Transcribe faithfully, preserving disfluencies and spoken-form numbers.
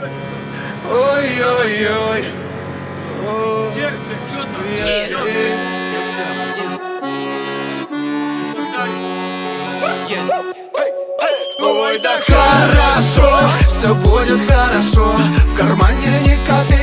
Ой-ой-ой. Терпи, что там? Ой, да хорошо, все будет хорошо. В кармане ни копейки.